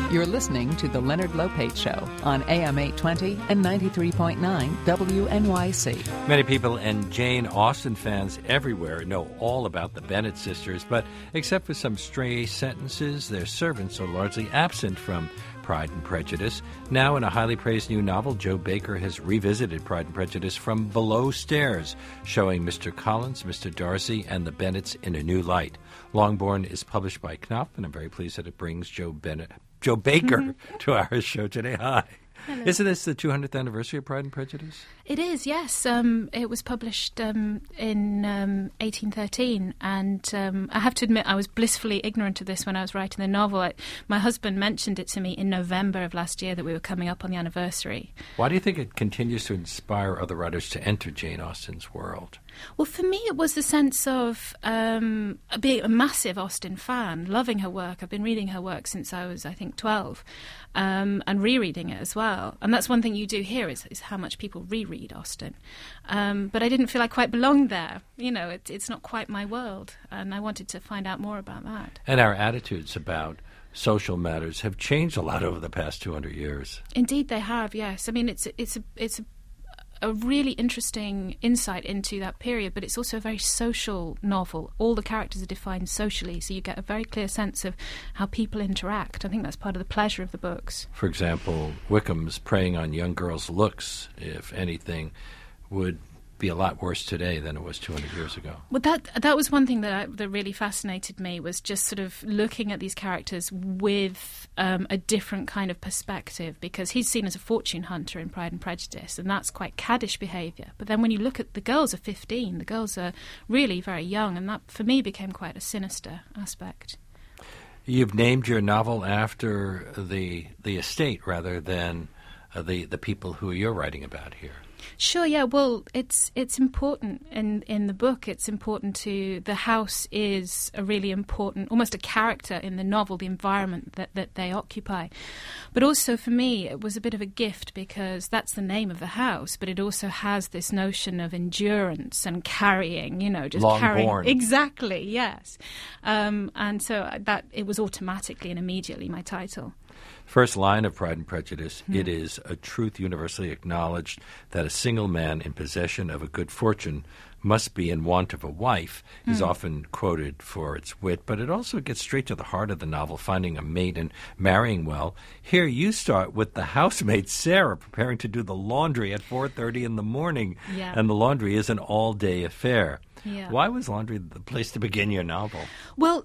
You're listening to The Leonard Lopate Show on AM 820 and 93.9 WNYC. Many people and Jane Austen fans everywhere know all about the Bennet sisters, but except for some stray sentences, their servants are largely absent from Pride and Prejudice. Now, in a highly praised new novel, Joe Baker has revisited Pride and Prejudice from below stairs, showing Mr. Collins, Mr. Darcy, and the Bennets in a new light. Longbourn is published by Knopf, and I'm very pleased that it brings Joe Baker to our show today. Hi. Hello. Isn't this the 200th anniversary of Pride and Prejudice? It is, yes. It was published in 1813, and I have to admit I was blissfully ignorant of this when I was writing the novel. My husband mentioned it to me in November of last year that we were coming up on the anniversary. Why do you think it continues to inspire other writers to enter Jane Austen's world? Well, for me, it was the sense of being a massive Austen fan, loving her work. I've been reading her work since I was, I think, 12, and rereading it as well. And that's one thing you do here is how much people reread Austen. But I didn't feel I quite belonged there. You know, it's not quite my world, and I wanted to find out more about that. And our attitudes about social matters have changed a lot over the past 200 years. Indeed, they have. Yes, I mean it's a really interesting insight into that period, but it's also a very social novel. All the characters are defined socially, so you get a very clear sense of how people interact. I think that's part of the pleasure of the books. For example, Wickham's preying on young girls' looks, if anything, would be a lot worse today than it was 200 years ago. Well, that was one thing that really fascinated me, was just sort of looking at these characters with a different kind of perspective, because he's seen as a fortune hunter in Pride and Prejudice, and that's quite caddish behaviour. But then when you look at the girls are 15, the girls are really very young, and that for me became quite a sinister aspect. You've named your novel after the estate rather than the people who you're writing about here. Sure, yeah. Well, it's important in the book. It's important the house is a really important, almost a character in the novel, the environment that they occupy. But also for me, it was a bit of a gift, because that's the name of the house, but it also has this notion of endurance and carrying, just carrying. Longbourn. Exactly, yes. And so that it was automatically and immediately my title. First line of Pride and Prejudice, It is a truth universally acknowledged that a single man in possession of a good fortune must be in want of a wife, is often quoted for its wit, but it also gets straight to the heart of the novel, finding a mate and marrying well. Here you start with the housemaid Sarah preparing to do the laundry at 4:30 in the morning, and the laundry is an all-day affair. Yeah. Why was laundry the place to begin your novel? Well,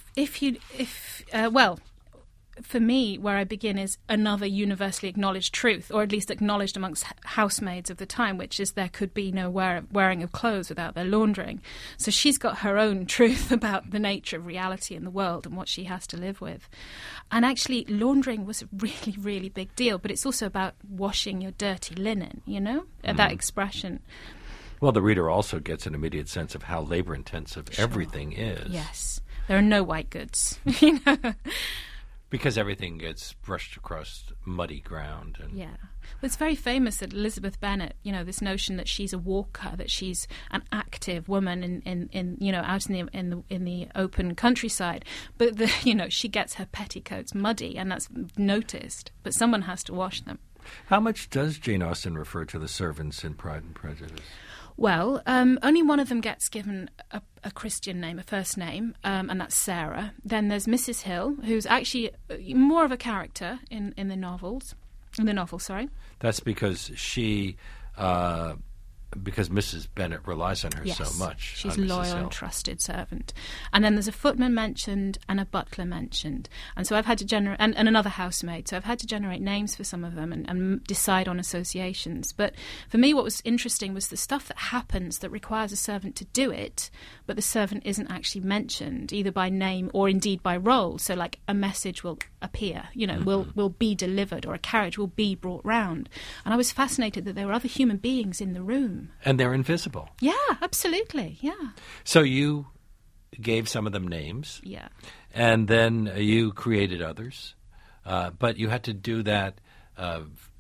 for me, where I begin is another universally acknowledged truth, or at least acknowledged amongst housemaids of the time, which is there could be no wearing of clothes without their laundering. So she's got her own truth about the nature of reality in the world and what she has to live with. And actually, laundering was a really, really big deal, but it's also about washing your dirty linen, that expression. Well, the reader also gets an immediate sense of how labor-intensive everything is. Yes. There are no white goods, Because everything gets brushed across muddy ground. And yeah. Well, it's very famous that Elizabeth Bennet, this notion that she's a walker, that she's an active woman in out in the open countryside, but she gets her petticoats muddy, and that's noticed. But someone has to wash them. How much does Jane Austen refer to the servants in Pride and Prejudice? Well, only one of them gets given a Christian name, a first name, and that's Sarah. Then there's Mrs. Hill, who's actually more of a character in the novel. That's because she because Mrs. Bennet relies on her so much. She's a loyal and trusted servant. And then there's a footman mentioned and a butler mentioned. And so I've had to generate, and another housemaid, so I've had to generate names for some of them and decide on associations. But for me, what was interesting was the stuff that happens that requires a servant to do it, but the servant isn't actually mentioned, either by name or indeed by role. So like a message will appear, will be delivered, or a carriage will be brought round. And I was fascinated that there were other human beings in the room. And they're invisible. Yeah, absolutely, yeah. So you gave some of them names. Yeah. And then you created others. But you had to do that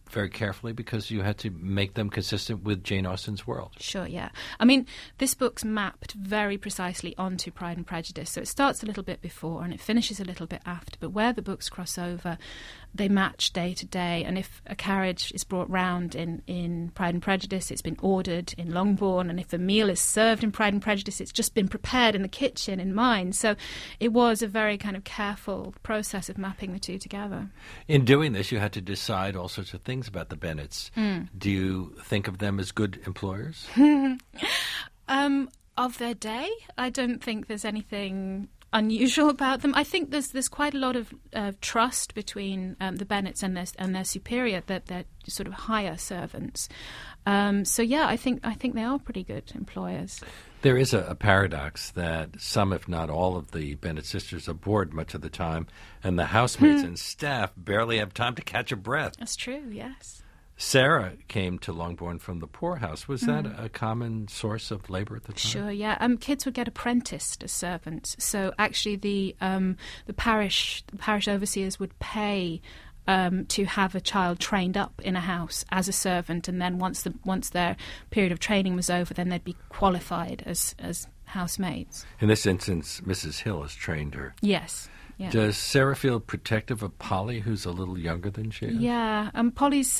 very carefully because you had to make them consistent with Jane Austen's world. Sure, yeah. I mean, this book's mapped very precisely onto Pride and Prejudice, so it starts a little bit before and it finishes a little bit after, but where the books cross over, they match day to day, and if a carriage is brought round in Pride and Prejudice, it's been ordered in Longbourn, and if a meal is served in Pride and Prejudice, it's just been prepared in the kitchen in mine. So it was a very kind of careful process of mapping the two together. In doing this, you had to decide all sorts of things about the Bennets. Do you think of them as good employers? Of their day, I don't think there's anything unusual about them. I think there's quite a lot of trust between the Bennets and their superior, that they're sort of higher servants. So yeah, I think they are pretty good employers. There is a paradox that some, if not all, of the Bennet sisters are bored much of the time, and the housemaids and staff barely have time to catch a breath. That's true, yes. Sarah came to Longbourn from the poorhouse. Was that a common source of labor at the time? Sure, yeah. Kids would get apprenticed as servants. So actually the parish overseers would pay to have a child trained up in a house as a servant, and then once their period of training was over, then they'd be qualified as housemaids. In this instance, Mrs. Hill has trained her. Yes. Yeah. Does Sarah feel protective of Polly, who's a little younger than she is? Yeah, Polly's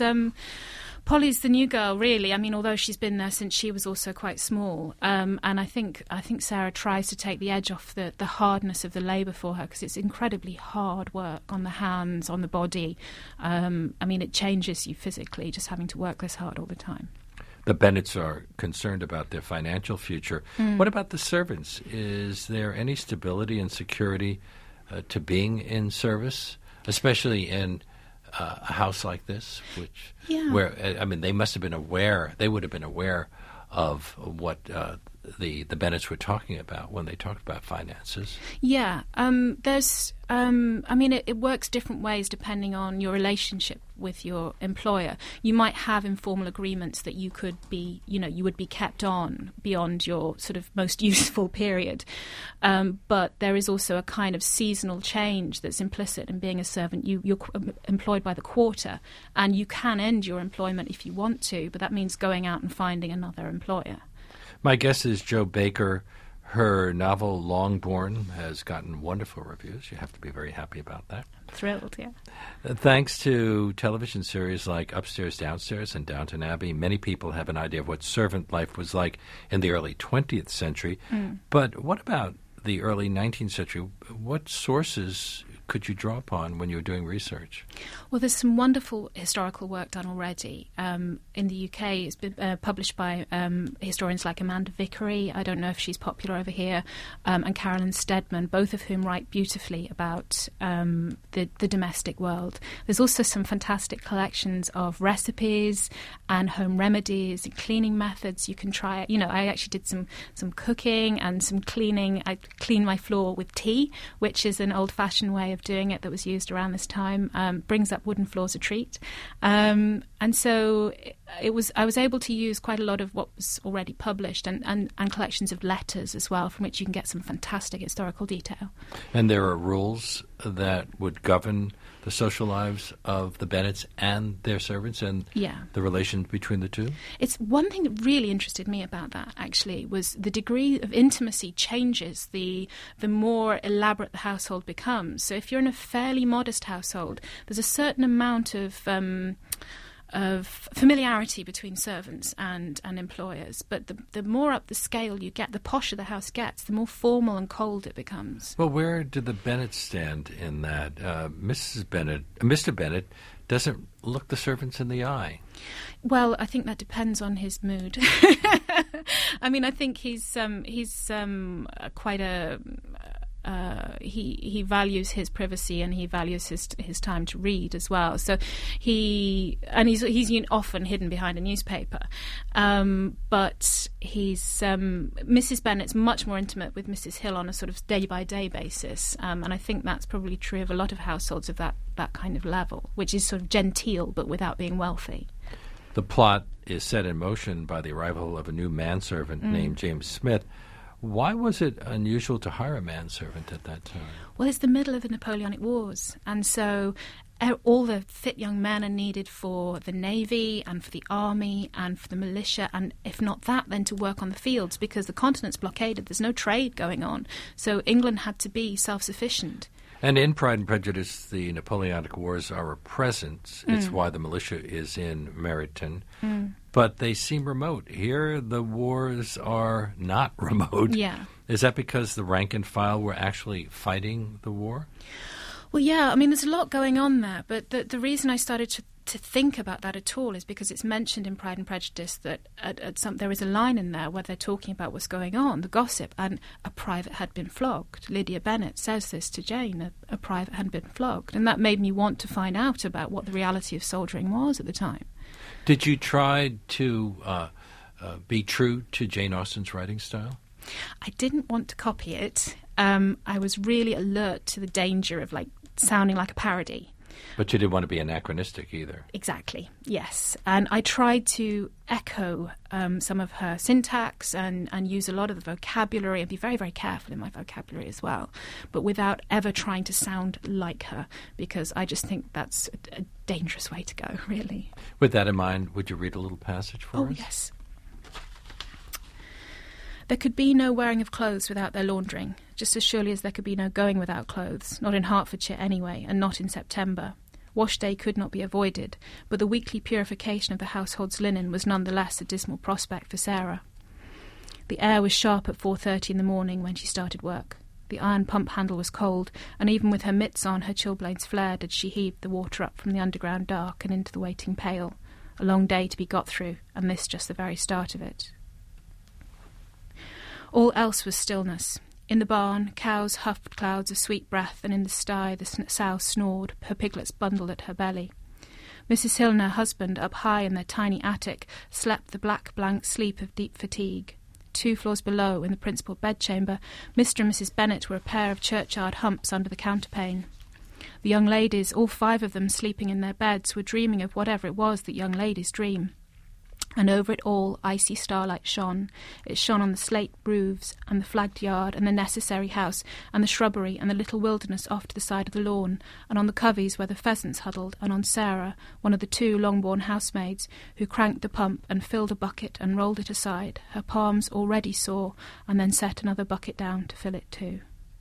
the new girl, really. I mean, although she's been there since she was also quite small, and I think Sarah tries to take the edge off the hardness of the labour for her, because it's incredibly hard work on the hands, on the body. I mean, it changes you physically just having to work this hard all the time. The Bennets are concerned about their financial future. What about the servants? Is there any stability and security to being in service, especially in a house like this, where I mean, they must have been aware. They would have been aware of what the Bennets were talking about when they talked about finances. Yeah, there's. I mean, it works different ways depending on your relationship with your employer. You might have informal agreements that you would be kept on beyond your sort of most useful period. But there is also a kind of seasonal change that's implicit in being a servant. You're employed by the quarter, and you can end your employment if you want to, but that means going out and finding another employer. My guess is Jo Baker. Her novel, Longbourn, has gotten wonderful reviews. You have to be very happy about that. Thrilled, yeah. Thanks to television series like Upstairs, Downstairs and Downton Abbey, many people have an idea of what servant life was like in the early 20th century. But what about the early 19th century? What sources could you draw upon when you were doing research? Well, there's some wonderful historical work done already. In the UK, it's been published by historians like Amanda Vickery. I don't know if she's popular over here, and Carolyn Steadman, both of whom write beautifully about the domestic world. There's also some fantastic collections of recipes and home remedies and cleaning methods. You can try it. You know, I actually did some cooking and some cleaning. I cleaned my floor with tea, which is an old-fashioned way of doing it that was used around this time. Brings up wooden floors a treat. And so I was able to use quite a lot of what was already published and collections of letters as well, from which you can get some fantastic historical detail. And there are rules that would govern the social lives of the Bennets and their servants and the relations between the two? It's one thing that really interested me about that, actually, was the degree of intimacy changes the more elaborate the household becomes. So if you're in a fairly modest household, there's a certain amount of familiarity between servants and employers. But the more up the scale you get, the posher the house gets, the more formal and cold it becomes. Well, where did the Bennets stand in that? Mr. Bennet doesn't look the servants in the eye. Well, I think that depends on his mood. I mean, I think he's quite a... he values his privacy and he values his time to read as well. So he's often hidden behind a newspaper, but he's Mrs. Bennet's much more intimate with Mrs. Hill on a sort of day by day basis, and I think that's probably true of a lot of households of that kind of level, which is sort of genteel but without being wealthy. The plot is set in motion by the arrival of a new manservant named James Smith. Why was it unusual to hire a manservant at that time? Well, it's the middle of the Napoleonic Wars, and so all the fit young men are needed for the navy and for the army and for the militia, and if not that, then to work on the fields, because the continent's blockaded. There's no trade going on. So England had to be self-sufficient. And in Pride and Prejudice, the Napoleonic Wars are a presence. It's why the militia is in Meryton. But they seem remote. Here, the wars are not remote. Yeah. Is that because the rank and file were actually fighting the war? Well, yeah, I mean, there's a lot going on there, but the reason I started to think about that at all is because it's mentioned in Pride and Prejudice that there is a line in there where they're talking about what's going on, the gossip, and a private had been flogged. Lydia Bennet says this to Jane, a private had been flogged, and that made me want to find out about what the reality of soldiering was at the time. Did you try to be true to Jane Austen's writing style? I didn't want to copy it. I was really alert to the danger of sounding like a parody. But you didn't want to be anachronistic either. Exactly, yes. And I tried to echo some of her syntax and use a lot of the vocabulary and be very, very careful in my vocabulary as well, but without ever trying to sound like her, because I just think that's a dangerous way to go, really. With that in mind, would you read a little passage for us? Oh, yes. There could be no wearing of clothes without their laundering, just as surely as there could be no going without clothes, not in Hertfordshire anyway, and not in September. Wash day could not be avoided, but the weekly purification of the household's linen was none the less a dismal prospect for Sarah. The air was sharp at 4:30 in the morning when she started work. The iron pump handle was cold, and even with her mitts on, her chilblains flared as she heaved the water up from the underground dark and into the waiting pail. A long day to be got through, and this just the very start of it. All else was stillness. In the barn, cows huffed clouds of sweet breath, and in the sty the sow snored, her piglets bundled at her belly. Mrs. Hill and her husband, up high in their tiny attic, slept the black blank sleep of deep fatigue. 2 floors below, in the principal bedchamber, Mr. and Mrs. Bennet were a pair of churchyard humps under the counterpane. The young ladies, all 5 of them sleeping in their beds, were dreaming of whatever it was that young ladies dream. And over it all icy starlight shone. It shone on the slate roofs and the flagged yard and the necessary house and the shrubbery and the little wilderness off to the side of the lawn, and on the coveys where the pheasants huddled, and on Sarah, one of the 2 long-born housemaids, who cranked the pump and filled a bucket and rolled it aside, her palms already sore, and then set another bucket down to fill it too.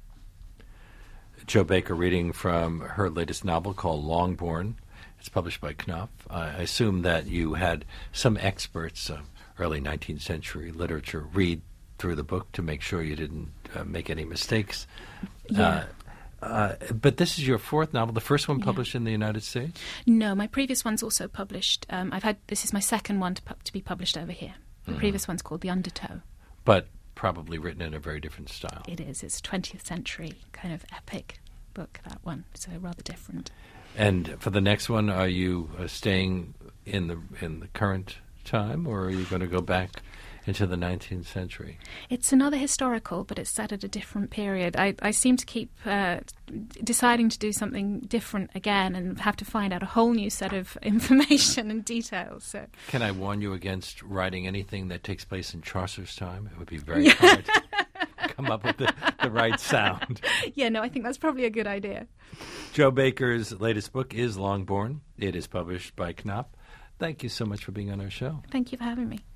Jo Baker reading from her latest novel called Longbourn. It's published by Knopf. I assume that you had some experts, early 19th century literature, read through the book to make sure you didn't make any mistakes. Yeah. But this is your 4th novel, the first one published in the United States? No, my previous one's also published. This is my second one to be published over here. The previous one's called The Undertow. But probably written in a very different style. It is. It's 20th century kind of epic book, that one, so rather different. And for the next one, are you staying in the current time, or are you going to go back into the 19th century? It's another historical, but it's set at a different period. I seem to keep deciding to do something different again and have to find out a whole new set of information and details. So. Can I warn you against writing anything that takes place in Chaucer's time? It would be very hard to come up with the right sound. Yeah, no, I think that's probably a good idea. Jo Baker's latest book is Longbourn. It is published by Knopf. Thank you so much for being on our show. Thank you for having me.